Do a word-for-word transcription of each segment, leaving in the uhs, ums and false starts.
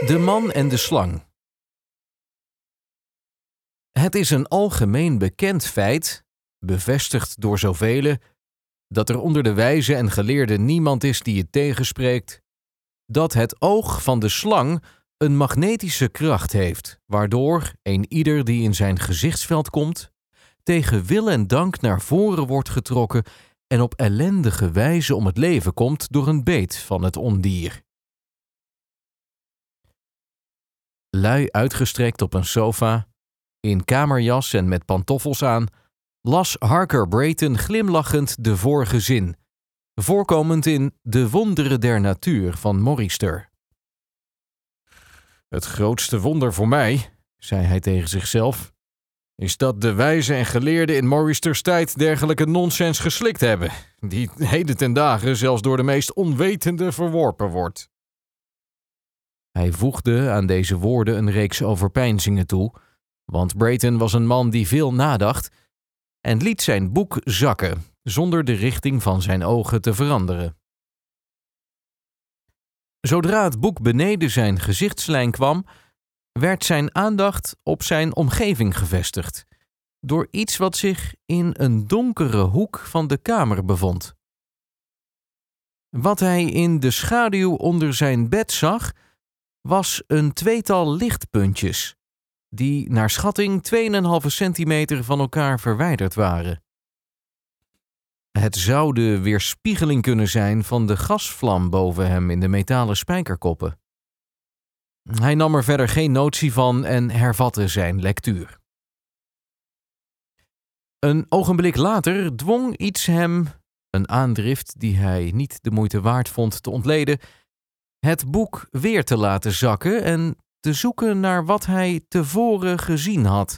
De man en de slang. Het is een algemeen bekend feit, bevestigd door zoveel, dat er onder de wijzen en geleerden niemand is die het tegenspreekt, dat het oog van de slang een magnetische kracht heeft, waardoor een ieder die in zijn gezichtsveld komt, tegen wil en dank naar voren wordt getrokken en op ellendige wijze om het leven komt door een beet van het ondier. Lui uitgestrekt op een sofa, in kamerjas en met pantoffels aan, las Harker Brayton glimlachend de vorige zin, voorkomend in De Wonderen der Natuur van Morrister. Het grootste wonder voor mij, zei hij tegen zichzelf, is dat de wijzen en geleerden in Morristers tijd dergelijke nonsens geslikt hebben, die heden ten dagen zelfs door de meest onwetende verworpen wordt. Hij voegde aan deze woorden een reeks overpeinzingen toe, want Brayton was een man die veel nadacht en liet zijn boek zakken, zonder de richting van zijn ogen te veranderen. Zodra het boek beneden zijn gezichtslijn kwam, werd zijn aandacht op zijn omgeving gevestigd, door iets wat zich in een donkere hoek van de kamer bevond. Wat hij in de schaduw onder zijn bed zag, was een tweetal lichtpuntjes, die naar schatting twee komma vijf centimeter van elkaar verwijderd waren. Het zou de weerspiegeling kunnen zijn van de gasvlam boven hem in de metalen spijkerkoppen. Hij nam er verder geen notie van en hervatte zijn lectuur. Een ogenblik later dwong iets hem, een aandrift die hij niet de moeite waard vond te ontleden, het boek weer te laten zakken en te zoeken naar wat hij tevoren gezien had.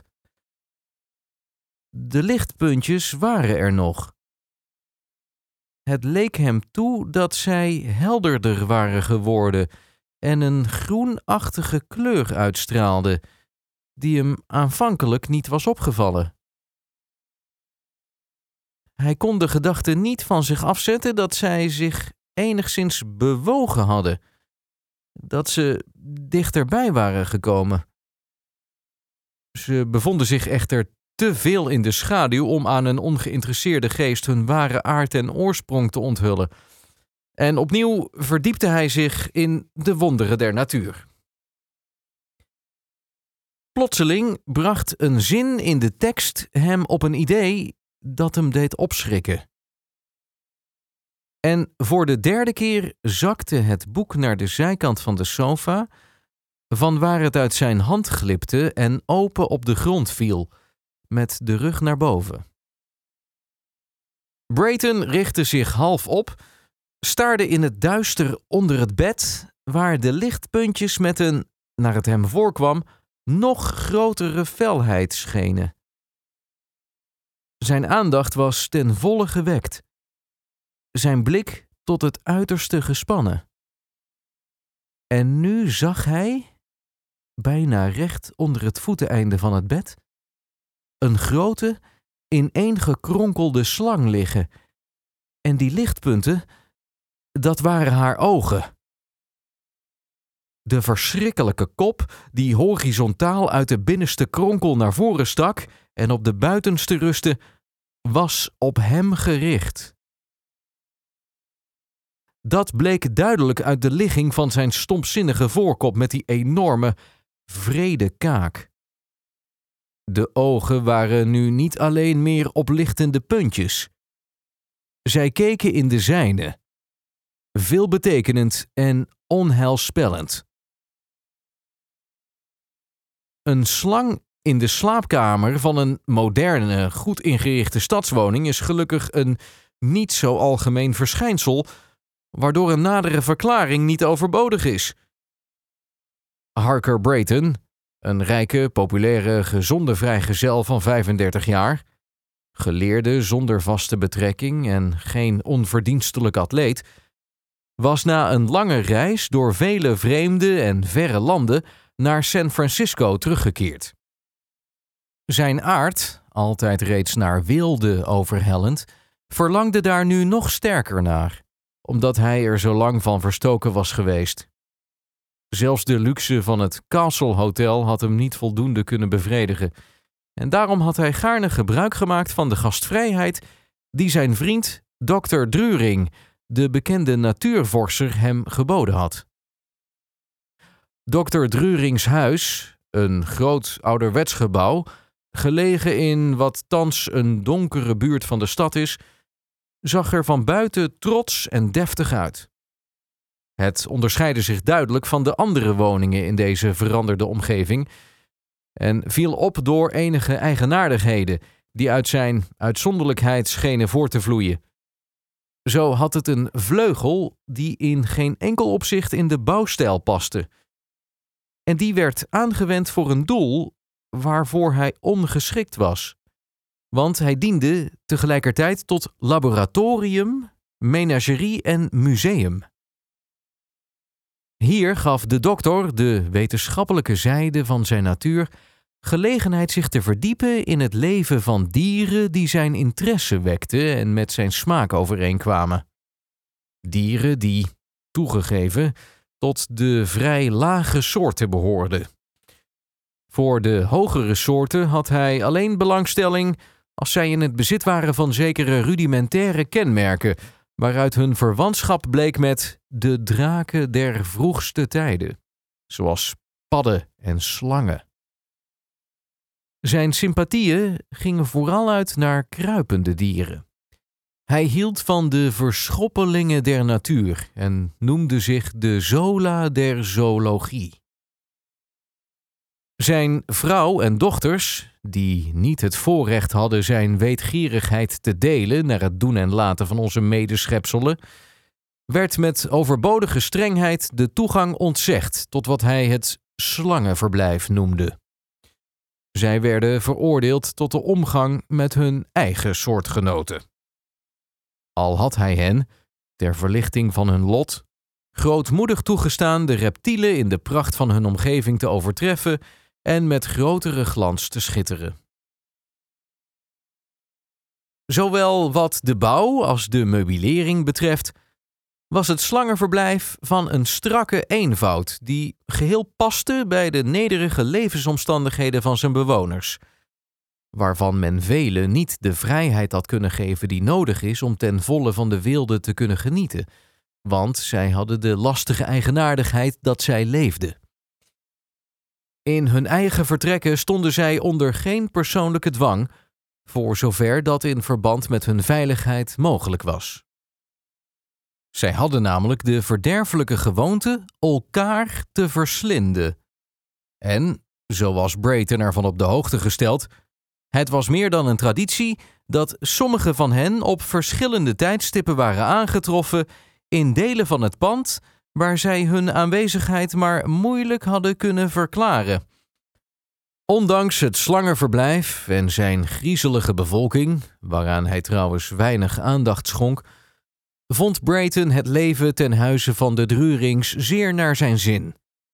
De lichtpuntjes waren er nog. Het leek hem toe dat zij helderder waren geworden en een groenachtige kleur uitstraalden, die hem aanvankelijk niet was opgevallen. Hij kon de gedachte niet van zich afzetten dat zij zich enigszins bewogen hadden, dat ze dichterbij waren gekomen. Ze bevonden zich echter te veel in de schaduw om aan een ongeïnteresseerde geest hun ware aard en oorsprong te onthullen. En opnieuw verdiepte hij zich in de wonderen der natuur. Plotseling bracht een zin in de tekst hem op een idee dat hem deed opschrikken. En voor de derde keer zakte het boek naar de zijkant van de sofa, vanwaar het uit zijn hand glipte en open op de grond viel, met de rug naar boven. Brayton richtte zich half op, staarde in het duister onder het bed, waar de lichtpuntjes met een, naar het hem voorkwam, nog grotere felheid schenen. Zijn aandacht was ten volle gewekt, zijn blik tot het uiterste gespannen. En nu zag hij, bijna recht onder het voeteneinde van het bed, een grote, ineengekronkelde slang liggen, en die lichtpunten, dat waren haar ogen. De verschrikkelijke kop, die horizontaal uit de binnenste kronkel naar voren stak en op de buitenste rustte, was op hem gericht. Dat bleek duidelijk uit de ligging van zijn stompzinnige voorkop met die enorme, wrede kaak. De ogen waren nu niet alleen meer oplichtende puntjes. Zij keken in de zijne, veelbetekenend en onheilspellend. Een slang in de slaapkamer van een moderne, goed ingerichte stadswoning is gelukkig een niet zo algemeen verschijnsel, waardoor een nadere verklaring niet overbodig is. Harker Brayton, een rijke, populaire, gezonde vrijgezel van vijfendertig jaar, geleerde zonder vaste betrekking en geen onverdienstelijk atleet, was na een lange reis door vele vreemde en verre landen naar San Francisco teruggekeerd. Zijn aard, altijd reeds naar weelde overhellend, verlangde daar nu nog sterker naar, omdat hij er zo lang van verstoken was geweest. Zelfs de luxe van het Castle Hotel had hem niet voldoende kunnen bevredigen. En daarom had hij gaarne gebruik gemaakt van de gastvrijheid die zijn vriend dokter Druring, de bekende natuurvorser, hem geboden had. dokter Drurings huis, een groot ouderwets gebouw, gelegen in wat thans een donkere buurt van de stad is, zag er van buiten trots en deftig uit. Het onderscheidde zich duidelijk van de andere woningen in deze veranderde omgeving en viel op door enige eigenaardigheden die uit zijn uitzonderlijkheid schenen voor te vloeien. Zo had het een vleugel die in geen enkel opzicht in de bouwstijl paste. En die werd aangewend voor een doel waarvoor hij ongeschikt was. Want hij diende tegelijkertijd tot laboratorium, menagerie en museum. Hier gaf de dokter, de wetenschappelijke zijde van zijn natuur, gelegenheid zich te verdiepen in het leven van dieren die zijn interesse wekten en met zijn smaak overeenkwamen. Dieren die, toegegeven, tot de vrij lage soorten behoorden. Voor de hogere soorten had hij alleen belangstelling als zij in het bezit waren van zekere rudimentaire kenmerken, waaruit hun verwantschap bleek met de draken der vroegste tijden, zoals padden en slangen. Zijn sympathieën gingen vooral uit naar kruipende dieren. Hij hield van de verschoppelingen der natuur en noemde zich de Zola der zoologie. Zijn vrouw en dochters, die niet het voorrecht hadden zijn weetgierigheid te delen naar het doen en laten van onze medeschepselen, werd met overbodige strengheid de toegang ontzegd tot wat hij het slangenverblijf noemde. Zij werden veroordeeld tot de omgang met hun eigen soortgenoten. Al had hij hen, ter verlichting van hun lot, grootmoedig toegestaan de reptielen in de pracht van hun omgeving te overtreffen en met grotere glans te schitteren. Zowel wat de bouw als de meubilering betreft, was het slangenverblijf van een strakke eenvoud die geheel paste bij de nederige levensomstandigheden van zijn bewoners, waarvan men velen niet de vrijheid had kunnen geven die nodig is om ten volle van de weelde te kunnen genieten, want zij hadden de lastige eigenaardigheid dat zij leefden. In hun eigen vertrekken stonden zij onder geen persoonlijke dwang, voor zover dat in verband met hun veiligheid mogelijk was. Zij hadden namelijk de verderfelijke gewoonte elkaar te verslinden. En, zo was Brayton ervan op de hoogte gesteld, het was meer dan een traditie dat sommige van hen op verschillende tijdstippen waren aangetroffen in delen van het pand waar zij hun aanwezigheid maar moeilijk hadden kunnen verklaren. Ondanks het slangenverblijf en zijn griezelige bevolking, waaraan hij trouwens weinig aandacht schonk, vond Brayton het leven ten huize van de Drurings zeer naar zijn zin.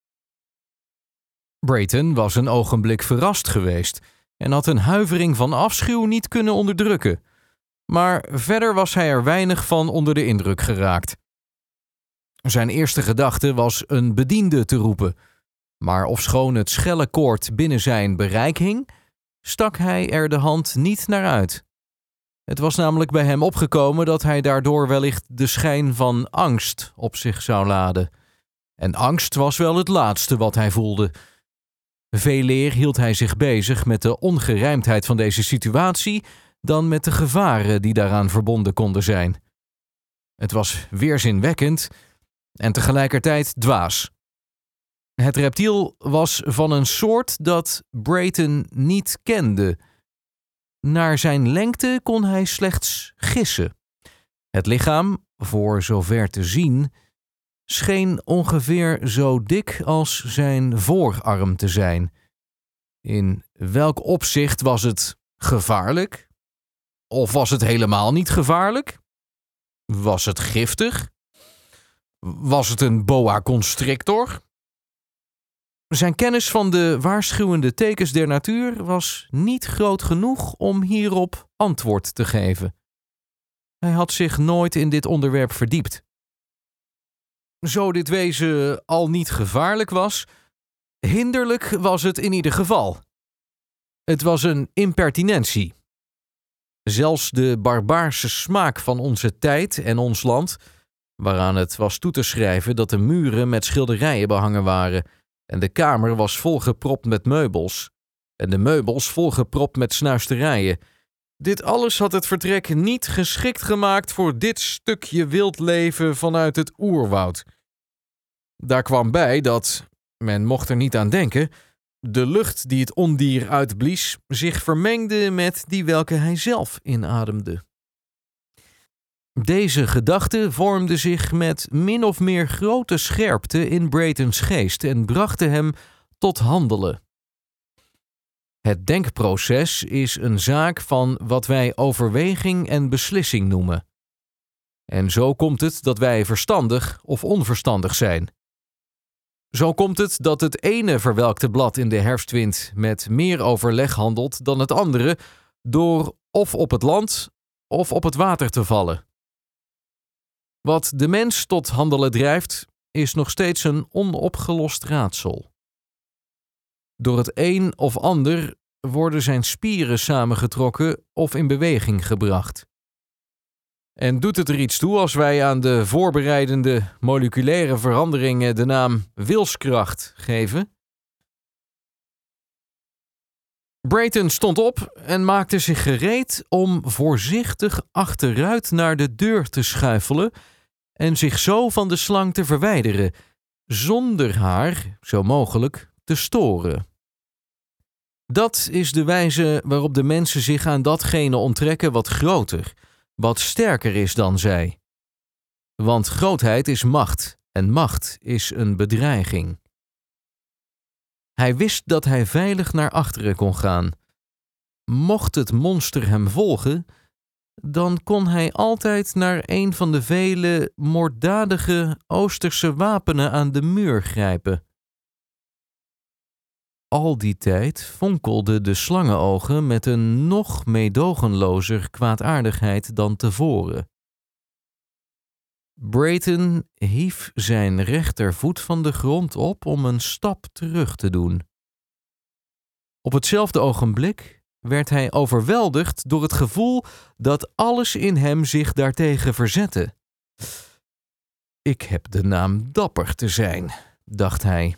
Brayton was een ogenblik verrast geweest en had een huivering van afschuw niet kunnen onderdrukken, maar verder was hij er weinig van onder de indruk geraakt. Zijn eerste gedachte was een bediende te roepen, maar ofschoon het schelle koord binnen zijn bereik hing, stak hij er de hand niet naar uit. Het was namelijk bij hem opgekomen dat hij daardoor wellicht de schijn van angst op zich zou laden. En angst was wel het laatste wat hij voelde. Veeleer hield hij zich bezig met de ongerijmdheid van deze situatie dan met de gevaren die daaraan verbonden konden zijn. Het was weerzinwekkend en tegelijkertijd dwaas. Het reptiel was van een soort dat Brayton niet kende. Naar zijn lengte kon hij slechts gissen. Het lichaam, voor zover te zien, scheen ongeveer zo dik als zijn voorarm te zijn. In welk opzicht was het gevaarlijk? Of was het helemaal niet gevaarlijk? Was het giftig? Was het een boa constrictor? Zijn kennis van de waarschuwende tekens der natuur was niet groot genoeg om hierop antwoord te geven. Hij had zich nooit in dit onderwerp verdiept. Zo dit wezen al niet gevaarlijk was, hinderlijk was het in ieder geval. Het was een impertinentie. Zelfs de barbaarse smaak van onze tijd en ons land, waaraan het was toe te schrijven dat de muren met schilderijen behangen waren en de kamer was volgepropt met meubels en de meubels volgepropt met snuisterijen. Dit alles had het vertrek niet geschikt gemaakt voor dit stukje wild leven vanuit het oerwoud. Daar kwam bij dat, men mocht er niet aan denken, de lucht die het ondier uitblies zich vermengde met die welke hij zelf inademde. Deze gedachte vormde zich met min of meer grote scherpte in Brayton's geest en brachten hem tot handelen. Het denkproces is een zaak van wat wij overweging en beslissing noemen. En zo komt het dat wij verstandig of onverstandig zijn. Zo komt het dat het ene verwelkte blad in de herfstwind met meer overleg handelt dan het andere, door of op het land of op het water te vallen. Wat de mens tot handelen drijft, is nog steeds een onopgelost raadsel. Door het een of ander worden zijn spieren samengetrokken of in beweging gebracht. En doet het er iets toe als wij aan de voorbereidende moleculaire veranderingen de naam wilskracht geven? Brayton stond op en maakte zich gereed om voorzichtig achteruit naar de deur te schuifelen en zich zo van de slang te verwijderen, zonder haar, zo mogelijk, te storen. Dat is de wijze waarop de mensen zich aan datgene onttrekken wat groter, wat sterker is dan zij. Want grootheid is macht en macht is een bedreiging. Hij wist dat hij veilig naar achteren kon gaan. Mocht het monster hem volgen, dan kon hij altijd naar een van de vele moorddadige Oosterse wapenen aan de muur grijpen. Al die tijd fonkelden de slangenogen met een nog meedogenlozer kwaadaardigheid dan tevoren. Brayton hief zijn rechtervoet van de grond op om een stap terug te doen. Op hetzelfde ogenblik werd hij overweldigd door het gevoel dat alles in hem zich daartegen verzette. Ik heb de naam dapper te zijn, dacht hij.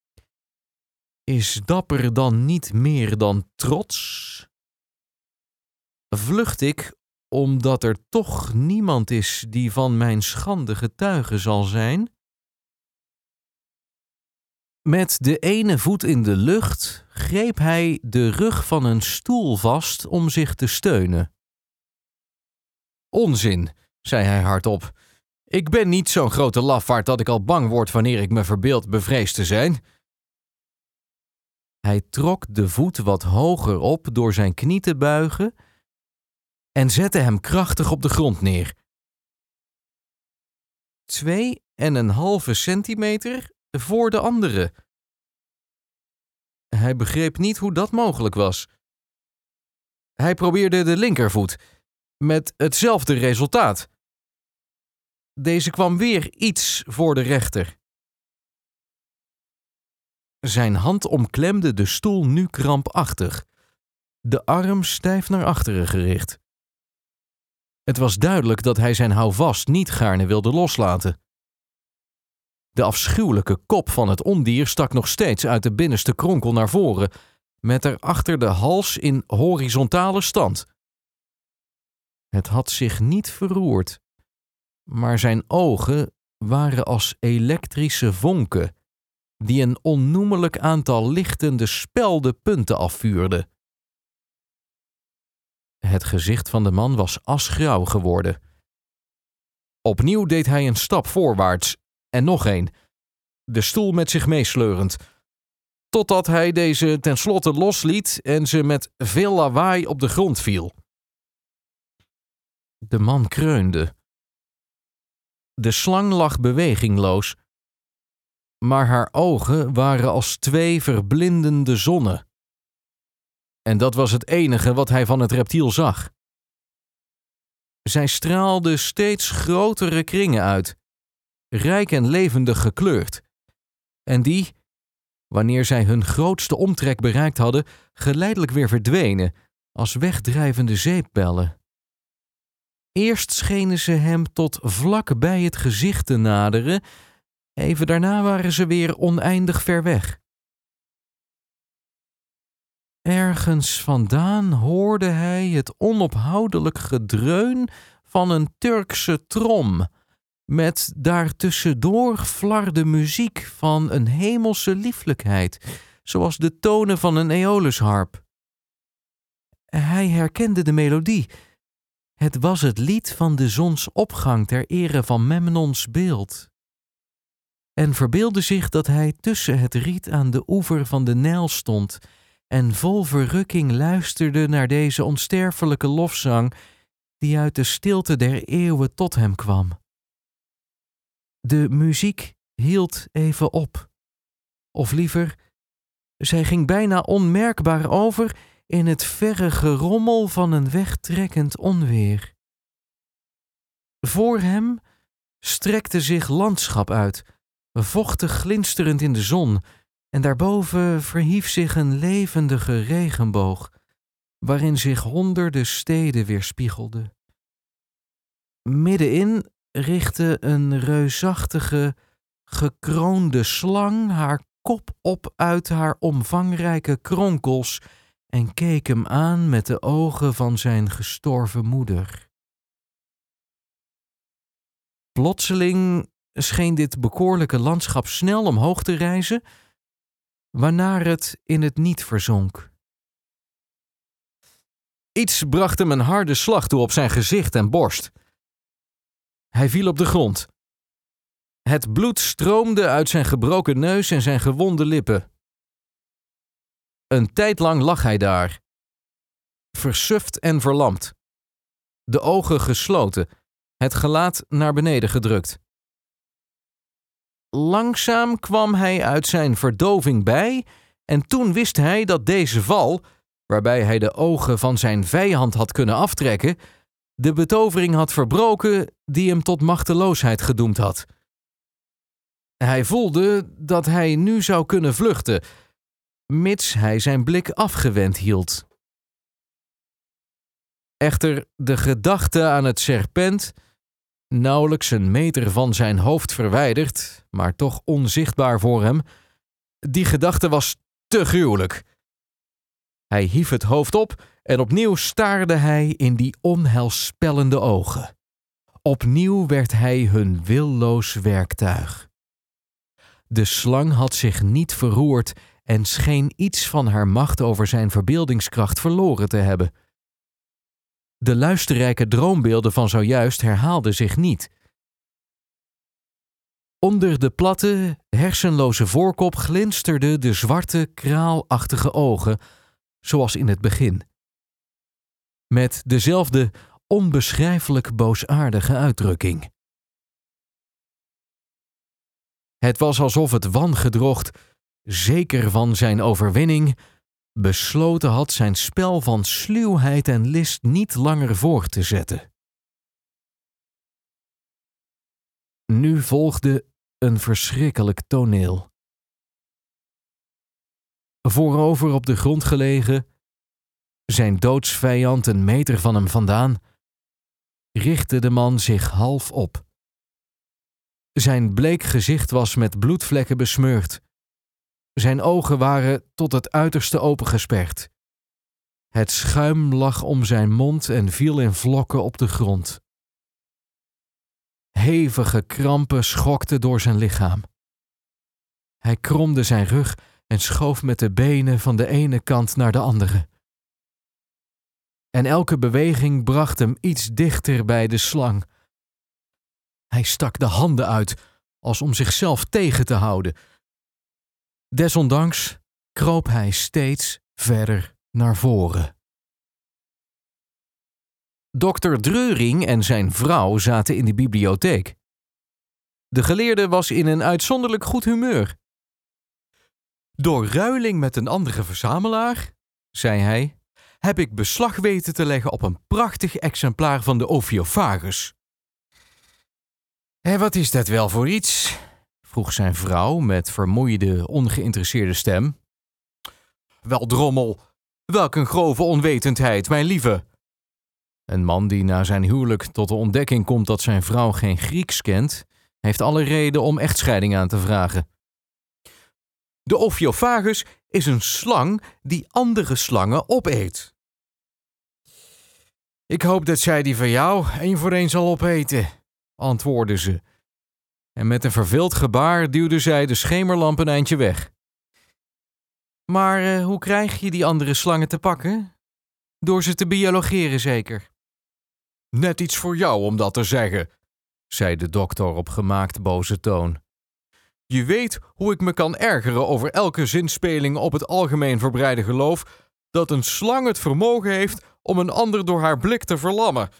Is dapper dan niet meer dan trots? Vlucht ik omdat er toch niemand is die van mijn schande getuige zal zijn? Met de ene voet in de lucht greep hij de rug van een stoel vast om zich te steunen. Onzin, zei hij hardop. Ik ben niet zo'n grote lafaard dat ik al bang word wanneer ik me verbeeld bevreesd te zijn. Hij trok de voet wat hoger op door zijn knie te buigen en zette hem krachtig op de grond neer. Twee en een halve centimeter voor de andere. Hij begreep niet hoe dat mogelijk was. Hij probeerde de linkervoet, met hetzelfde resultaat. Deze kwam weer iets voor de rechter. Zijn hand omklemde de stoel nu krampachtig, de arm stijf naar achteren gericht. Het was duidelijk dat hij zijn houvast niet gaarne wilde loslaten. De afschuwelijke kop van het ondier stak nog steeds uit de binnenste kronkel naar voren, met erachter de hals in horizontale stand. Het had zich niet verroerd, maar zijn ogen waren als elektrische vonken, die een onnoemelijk aantal lichtende speldenpunten afvuurden. Het gezicht van de man was asgrauw geworden. Opnieuw deed hij een stap voorwaarts en nog een, de stoel met zich meesleurend, totdat hij deze tenslotte losliet en ze met veel lawaai op de grond viel. De man kreunde. De slang lag bewegingloos, maar haar ogen waren als twee verblindende zonnen. En dat was het enige wat hij van het reptiel zag. Zij straalde steeds grotere kringen uit, rijk en levendig gekleurd, en die, wanneer zij hun grootste omtrek bereikt hadden, geleidelijk weer verdwenen als wegdrijvende zeepbellen. Eerst schenen ze hem tot vlak bij het gezicht te naderen, even daarna waren ze weer oneindig ver weg. Ergens vandaan hoorde hij het onophoudelijk gedreun van een Turkse trom, met daartussendoor flarde muziek van een hemelse lieflijkheid, zoals de tonen van een Aeolusharp. Hij herkende de melodie. Het was het lied van de zonsopgang ter ere van Memnons beeld. En verbeeldde zich dat hij tussen het riet aan de oever van de Nijl stond en vol verrukking luisterde naar deze onsterfelijke lofzang die uit de stilte der eeuwen tot hem kwam. De muziek hield even op. Of liever, zij ging bijna onmerkbaar over in het verre gerommel van een wegtrekkend onweer. Voor hem strekte zich landschap uit, vochtig glinsterend in de zon, en daarboven verhief zich een levendige regenboog, waarin zich honderden steden weerspiegelden. Middenin richtte een reusachtige, gekroonde slang haar kop op uit haar omvangrijke kronkels en keek hem aan met de ogen van zijn gestorven moeder. Plotseling scheen dit bekoorlijke landschap snel omhoog te rijzen, waarna het in het niet verzonk. Iets bracht hem een harde slag toe op zijn gezicht en borst. Hij viel op de grond. Het bloed stroomde uit zijn gebroken neus en zijn gewonde lippen. Een tijd lang lag hij daar, versuft en verlamd, de ogen gesloten, het gelaat naar beneden gedrukt. Langzaam kwam hij uit zijn verdoving bij en toen wist hij dat deze val, waarbij hij de ogen van zijn vijand had kunnen aftrekken, de betovering had verbroken die hem tot machteloosheid gedoemd had. Hij voelde dat hij nu zou kunnen vluchten, mits hij zijn blik afgewend hield. Echter, de gedachte aan het serpent, nauwelijks een meter van zijn hoofd verwijderd, maar toch onzichtbaar voor hem, die gedachte was te gruwelijk. Hij hief het hoofd op en opnieuw staarde hij in die onheilspellende ogen. Opnieuw werd hij hun willoos werktuig. De slang had zich niet verroerd en scheen iets van haar macht over zijn verbeeldingskracht verloren te hebben. De luisterrijke droombeelden van zojuist herhaalden zich niet. Onder de platte, hersenloze voorkop glinsterden de zwarte, kraalachtige ogen, zoals in het begin. Met dezelfde onbeschrijfelijk boosaardige uitdrukking. Het was alsof het wangedrocht, zeker van zijn overwinning, besloten had zijn spel van sluwheid en list niet langer voort te zetten. Nu volgde een verschrikkelijk toneel. Voorover op de grond gelegen, zijn doodsvijand een meter van hem vandaan, richtte de man zich half op. Zijn bleek gezicht was met bloedvlekken besmeurd. Zijn ogen waren tot het uiterste opengesperd. Het schuim lag om zijn mond en viel in vlokken op de grond. Hevige krampen schokten door zijn lichaam. Hij kromde zijn rug en schoof met de benen van de ene kant naar de andere. En elke beweging bracht hem iets dichter bij de slang. Hij stak de handen uit, als om zichzelf tegen te houden. Desondanks kroop hij steeds verder naar voren. Dokter Dreuring en zijn vrouw zaten in de bibliotheek. De geleerde was in een uitzonderlijk goed humeur. Door ruiling met een andere verzamelaar, zei hij, heb ik beslag weten te leggen op een prachtig exemplaar van de Ophiofagus. En wat is dat wel voor iets? Vroeg zijn vrouw met vermoeide, ongeïnteresseerde stem. Wel drommel, welk een grove onwetendheid, mijn lieve. Een man die na zijn huwelijk tot de ontdekking komt dat zijn vrouw geen Grieks kent, heeft alle reden om echtscheiding aan te vragen. De Ophiofagus is een slang die andere slangen opeet. Ik hoop dat zij die van jou één voor één zal opeten, antwoordde ze. En met een verveeld gebaar duwde zij de schemerlamp een eindje weg. Maar uh, hoe krijg je die andere slangen te pakken? Door ze te biologeren zeker. Net iets voor jou om dat te zeggen, zei de dokter op gemaakt boze toon. Je weet hoe ik me kan ergeren over elke zinspeling op het algemeen verbreide geloof dat een slang het vermogen heeft om een ander door haar blik te verlammen.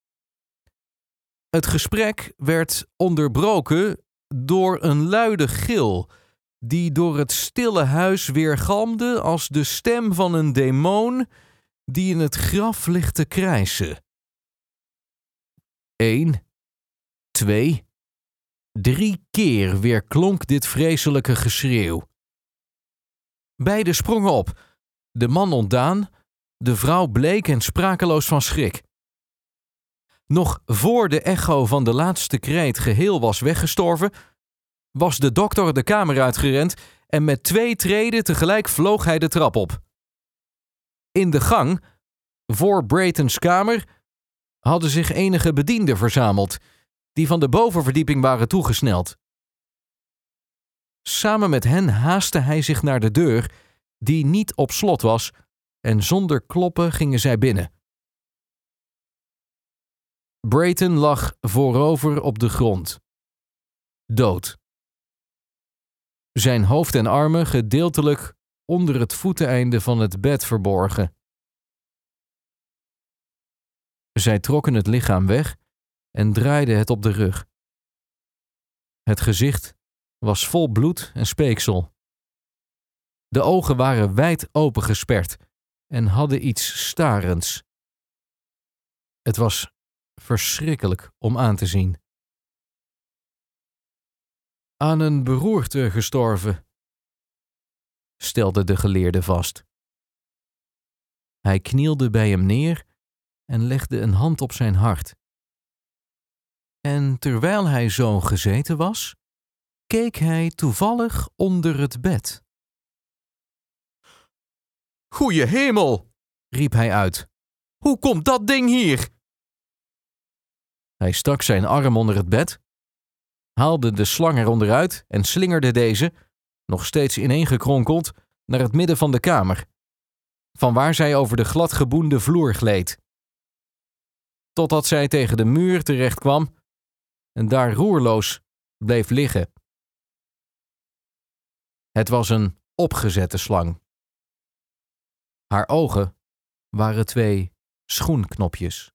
Het gesprek werd onderbroken door een luide gil die door het stille huis weergalmde als de stem van een demon die in het graf ligt te krijsen. Eén, twee, drie keer weerklonk dit vreselijke geschreeuw. Beiden sprongen op, de man ontdaan, de vrouw bleek en sprakeloos van schrik. Nog voor de echo van de laatste kreet geheel was weggestorven, was de dokter de kamer uitgerend en met twee treden tegelijk vloog hij de trap op. In de gang, voor Braytons kamer, hadden zich enige bedienden verzameld, die van de bovenverdieping waren toegesneld. Samen met hen haastte hij zich naar de deur, die niet op slot was, en zonder kloppen gingen zij binnen. Brayton lag voorover op de grond, dood. Zijn hoofd en armen gedeeltelijk onder het voeteneinde van het bed verborgen. Zij trokken het lichaam weg en draaiden het op de rug. Het gezicht was vol bloed en speeksel. De ogen waren wijd opengesperd en hadden iets starends. Het was verschrikkelijk om aan te zien. Aan een beroerte gestorven, stelde de geleerde vast. Hij knielde bij hem neer en legde een hand op zijn hart. En terwijl hij zo gezeten was, keek hij toevallig onder het bed. Goeie hemel, riep hij uit. Hoe komt dat ding hier? Hij stak zijn arm onder het bed, haalde de slang er onderuit en slingerde deze, nog steeds ineengekronkeld, naar het midden van de kamer, vanwaar zij over de gladgeboende vloer gleed. Totdat zij tegen de muur terecht kwam en daar roerloos bleef liggen. Het was een opgezette slang. Haar ogen waren twee schoenknopjes.